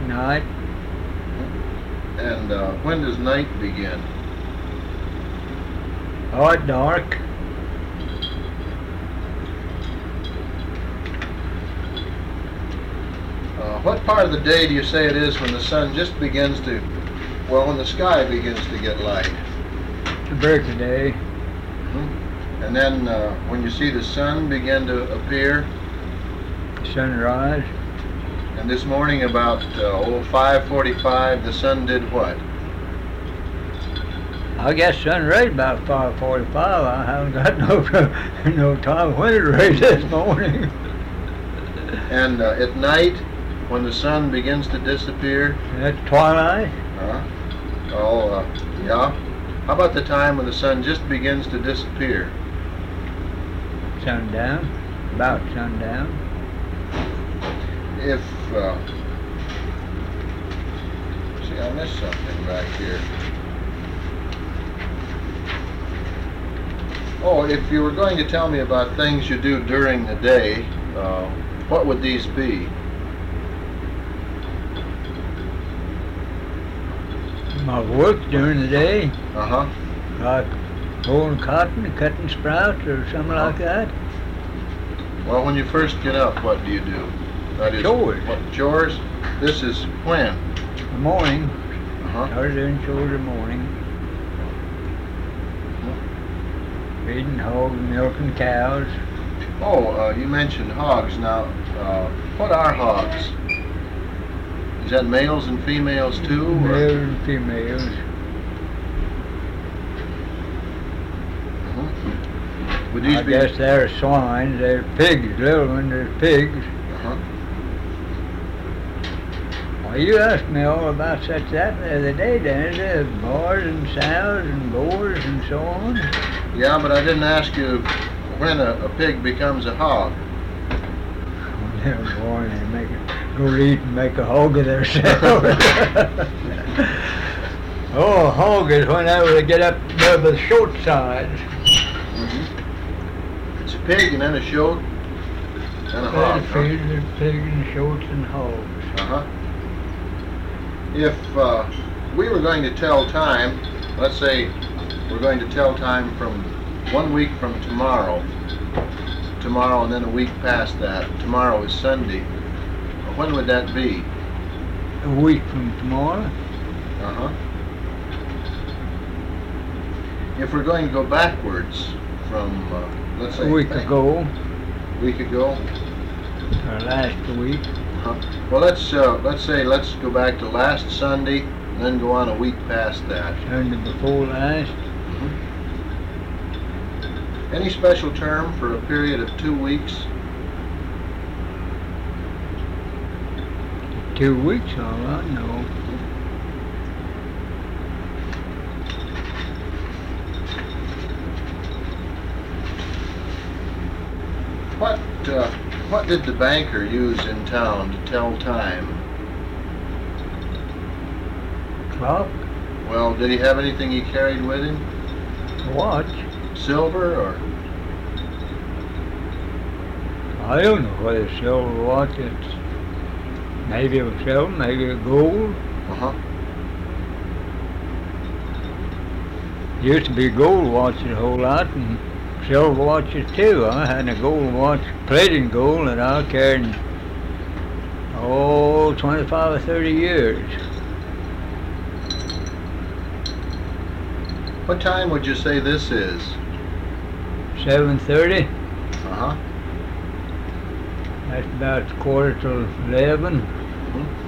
night. And when does night begin? Oh, at dark. What part of the day do you say it is when the sun just begins to, well, when the sky begins to get light? The break of day. And then when you see the sun begin to appear? Sunrise. And this morning about 5:45, the sun did what? I guess sun raised about 5:45. I haven't got no time when it raised this morning. And at night, when the sun begins to disappear? That's twilight. Yeah. How about the time when the sun just begins to disappear? Sundown. About sundown. If, see, I missed something back here. Oh, if you were going to tell me about things you do during the day, what would these be? My work during the day. Uh-huh. Pulling cotton, cutting sprouts, or something like that. Well, when you first get up, what do you do? That is, chores. What, chores? This is when? The morning. Uh-huh. Started doing chores in the morning. Feeding hogs, milking cows. Oh, you mentioned hogs. Now, what are hogs? Is that males and females too? Males and females. Would these I guess they're swine. They're pigs. Little ones, they're pigs. Well, you asked me all about such that the other day, Danny. Bars and sows and boars and so on. Yeah, but I didn't ask you when a pig becomes a hog. Oh, they're born and make it go eat and make a hog of themselves. Oh, a hog is whenever they get up there by the short sides. It's a pig and then a shoat and a hog. Feed the pig and shoats and hogs. If we were going to tell time, let's say we're going to tell time from 1 week from tomorrow, and then a week past that. Tomorrow is Sunday. When would that be? A week from tomorrow. If we're going to go backwards from, let's say, A week ago. Week ago. Or last week. Well, let's go back to last Sunday, and then go on a week past that. Sunday before last. Any special term for a period of 2 weeks? 2 weeks, all right, no. What did the banker use in town to tell time? Clock? Well, did he have anything he carried with him? Watch? Silver or? I don't know whether it's silver watch. It's maybe it was silver, maybe it was gold. Used to be gold watches a whole lot, and silver watches too. I had a gold watch, plated gold, that I carried 25 or 30 years. What time would you say this is? 7:30. That's about 11:15.